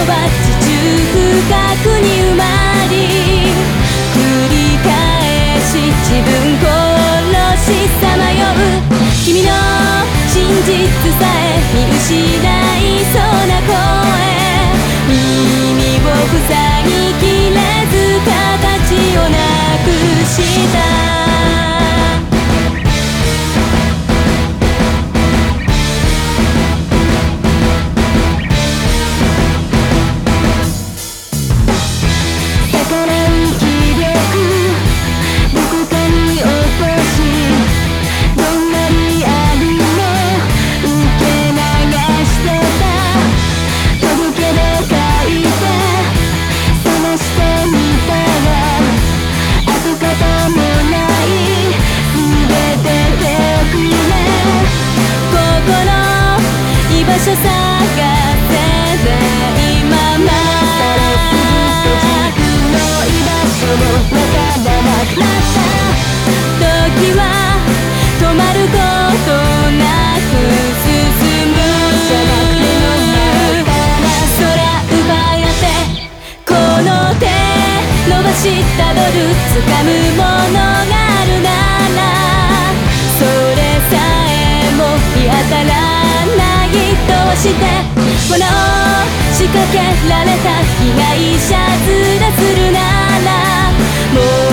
は地中深くに埋まり、繰り返し自分殺しさまよう。君の真実さえ見失いそうな声、耳を塞ぎきれず形をなくした。場所探せないまま自分の居場所もわからなくなった。時は止まることなく進む。空奪い合ってこの手伸ばしたどる掴むものがあるなら、それさえも見当たらないどうして罠を仕掛けられた被害者面するならもう